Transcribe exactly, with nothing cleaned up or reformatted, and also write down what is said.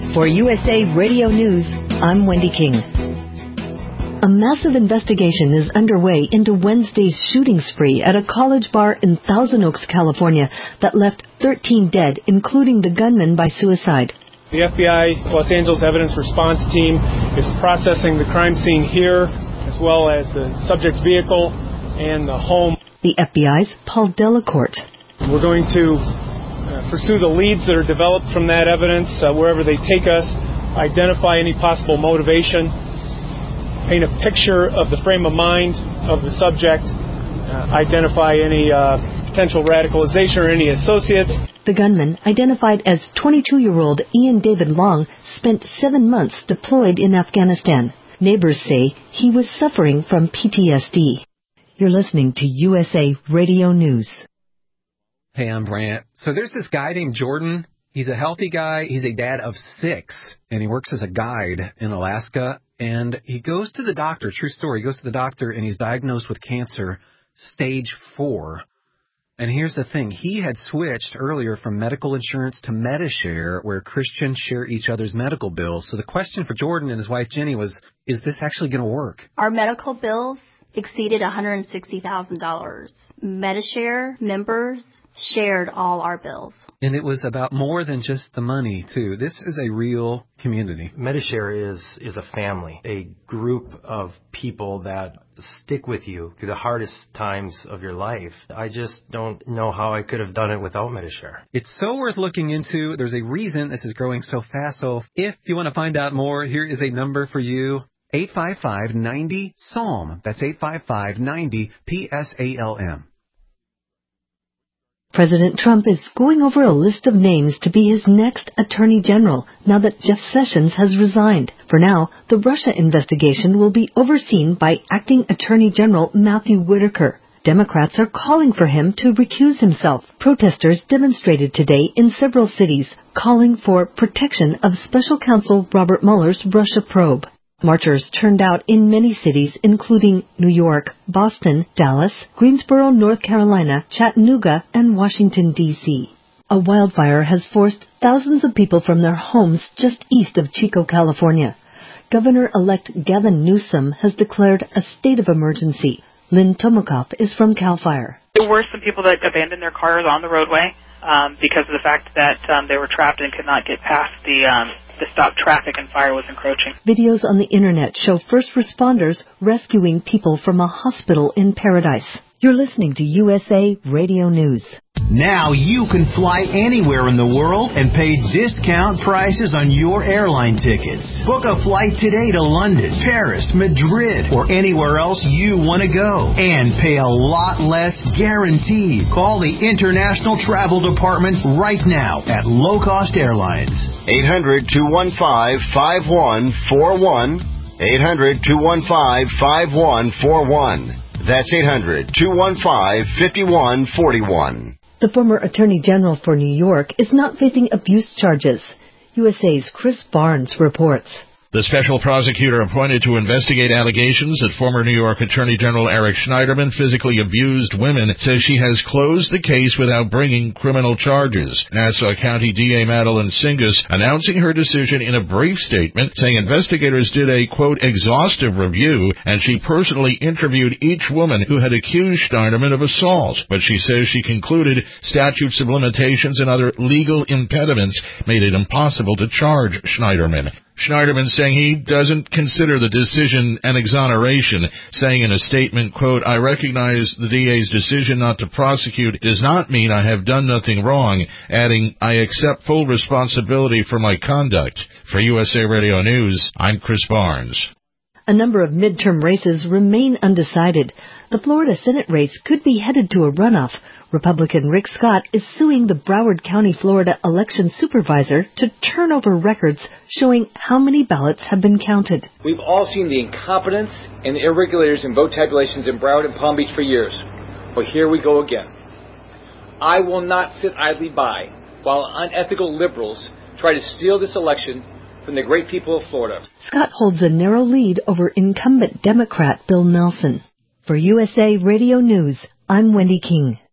For U S A Radio News, I'm Wendy King. A massive investigation is underway into Wednesday's shooting spree at a college bar in Thousand Oaks, California, that left thirteen dead, including the gunman by suicide. The F B I Los Angeles Evidence Response Team is processing the crime scene here, as well as the subject's vehicle and the home. The F B I's Paul Delacourt. We're going to uh, pursue the leads that are developed from that evidence uh, wherever they take us, identify any possible motivation, paint a picture of the frame of mind of the subject, uh, identify any uh, potential radicalization or any associates. The gunman, identified as twenty-two-year-old Ian David Long, spent seven months deployed in Afghanistan. Neighbors say he was suffering from P T S D. You're listening to U S A Radio News. Hey, I'm Brant. So there's this guy named Jordan. He's a healthy guy. He's a dad of six, and he works as a guide in Alaska. And he goes to the doctor, true story, he goes to the doctor, and he's diagnosed with cancer, stage four. And here's the thing. He had switched earlier from medical insurance to Medi-Share, where Christians share each other's medical bills. So the question for Jordan and his wife, Jenny, was, is this actually going to work? Our medical bills exceeded one hundred sixty thousand dollars. Medi-Share members shared all our bills. And it was about more than just the money, too. This is a real community. Medi-Share is, is a family, a group of people that stick with you through the hardest times of your life. I just don't know how I could have done it without Medi-Share. It's so worth looking into. There's a reason this is growing so fast. So if you want to find out more, here is a number for you. eight five five, nine zero, S A L M. That's eight five five, nine zero, P S A L M. President Trump is going over a list of names to be his next attorney general now that Jeff Sessions has resigned. For now, the Russia investigation will be overseen by acting Attorney General Matthew Whitaker. Democrats are calling for him to recuse himself. Protesters demonstrated today in several cities, calling for protection of Special Counsel Robert Mueller's Russia probe. Marchers turned out in many cities, including New York, Boston, Dallas, Greensboro, North Carolina, Chattanooga, and Washington, D C A wildfire has forced thousands of people from their homes just east of Chico, California. Governor-elect Gavin Newsom has declared a state of emergency. Lynn Tomakoff is from CAL FIRE. There were some people that abandoned their cars on the roadway um, because of the fact that um, they were trapped and could not get past the um, to stop traffic and fire was encroaching. Videos on the internet show first responders rescuing people from a hospital in Paradise. You're listening to U S A Radio News. Now you can fly anywhere in the world and pay discount prices on your airline tickets. Book a flight today to London, Paris, Madrid, or anywhere else you want to go. And pay a lot less guaranteed. Call the International Travel Department right now at Low Cost Airlines. eight hundred, two one five, five one four one. eight hundred, two one five, five one four one. That's eight hundred, two one five, five one four one. The former Attorney General for New York is not facing abuse charges. U S A's Chris Barnes reports. The special prosecutor appointed to investigate allegations that former New York Attorney General Eric Schneiderman physically abused women says she has closed the case without bringing criminal charges. Nassau County D A Madeline Singas announcing her decision in a brief statement, saying investigators did a, quote, exhaustive review, and she personally interviewed each woman who had accused Schneiderman of assault. But she says she concluded statutes of limitations and other legal impediments made it impossible to charge Schneiderman. Schneiderman saying he doesn't consider the decision an exoneration, saying in a statement, quote, I recognize the D A's decision not to prosecute does not mean I have done nothing wrong, adding, I accept full responsibility for my conduct. For U S A Radio News, I'm Chris Barnes. A number of midterm races remain undecided. The Florida Senate race could be headed to a runoff. Republican Rick Scott is suing the Broward County, Florida election supervisor to turn over records showing how many ballots have been counted. We've all seen the incompetence and the irregularities in vote tabulations in Broward and Palm Beach for years. But here we go again. I will not sit idly by while unethical liberals try to steal this election from the great people of Florida. Scott holds a narrow lead over incumbent Democrat Bill Nelson. For U S A Radio News, I'm Wendy King.